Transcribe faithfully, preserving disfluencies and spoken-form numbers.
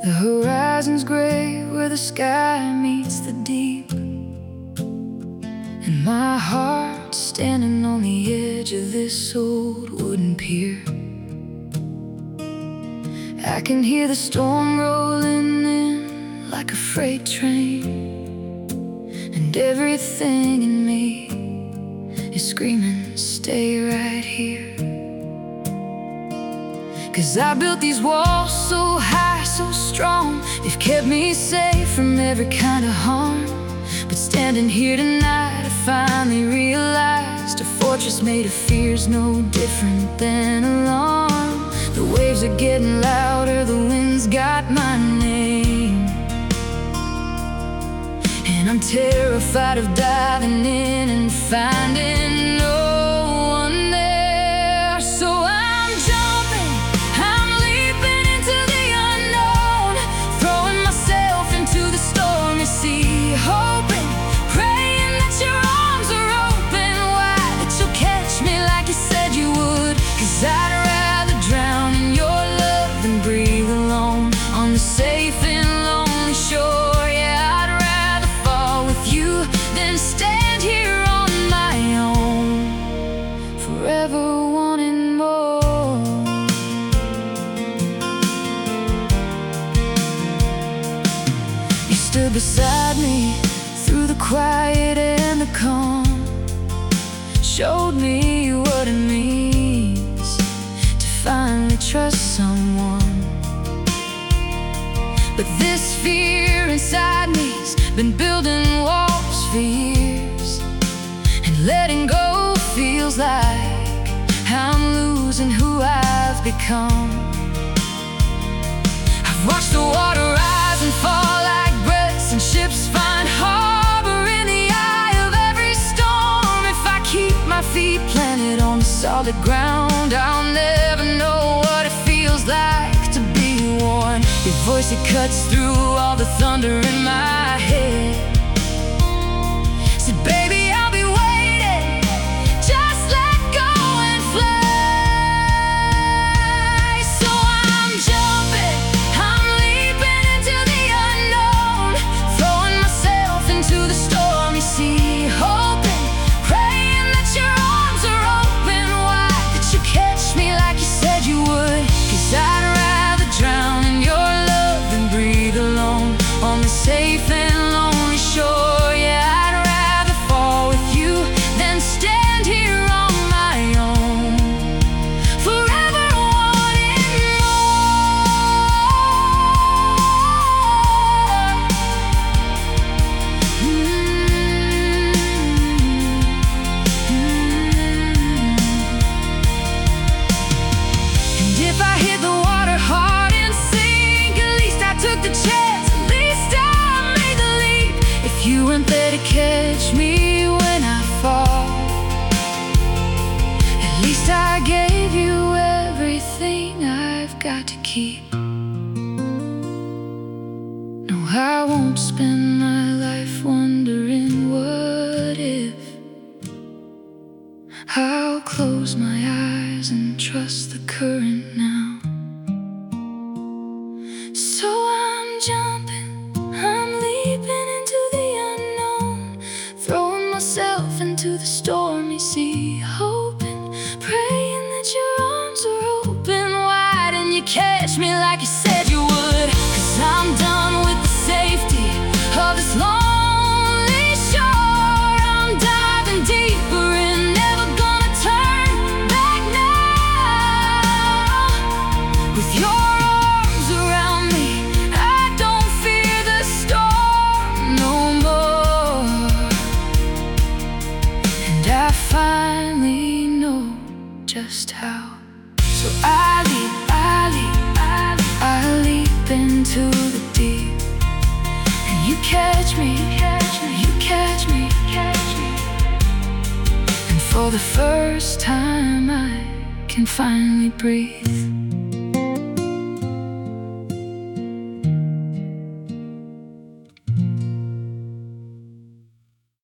The horizon's gray where the sky meets the deep, and my heart standing on the edge of this old wooden pier. I can hear the storm rolling in like a freight train, and everything in me is screaming, stay right here. 'Cause I built these walls so high, so strong, they've kept me safe from every kind of harm. But standing here tonight, I finally realized a fortress made of fear's no different than alarm. The waves are getting louder, the wind's got my name, and I'm terrified of diving in and finding no one there. So I'm jumping, I'm leaping into the unknown, throwing myself into the stormy sea, hoping, praying that your arms are open wide, that you'll catch me like you said you would. 'Cause I'd rather drown in your love than breathe alone on the safe and lonely shore. Yeah, I'd rather fall with you than stand here on my own, forever wanting more. You stood beside me through the quiet and the calm, showed me what it means to finally trust someone. But this fear inside me's been building walls for years, and letting go feels like I'm losing who I've become. I've watched the water rise and fall like breaths, and ships find harbor in the eye of every storm. If I keep my feet planted on solid ground, I'll never know what it feels like to be worn. Your voice, it cuts through all the thunder in my head. Said, baby, I'll be waiting, just let go and fly. So I'm jumping, I'm leaping into the unknown, throwing myself into the stormy sea, hoping, praying that your arms are open wide, that you catch me like you said you would. 'Cause I'd rather drown in your love than breathe alone on the safe and lonely shore. Yeah, I'd rather fall with you than stand here on my own, forever wanting more. Mm-hmm. And if I hit the water hard and sink, at least I took the chance, at least I made the leap. If you weren't there to catch me when I fall, at least I gave you everything I've got to keep. No, I won't spend my life wondering what if. I'll close my eyes and trust the current now. So I'm jumping, I'm leaping into the unknown, throwing myself into the stormy sea, hoping, praying that your arms are open wide, and you catch me like you said you would. 'Cause I'm done with the safety of this lonely shore. I'm diving deeper and never gonna turn back now. With your arms around me, I don't fear the storm no more. And I finally know just how. So I leap, I leap, I leap, I leap into the deep, and you catch me, catch me, you catch me, catch me. And for the first time I can finally breathe.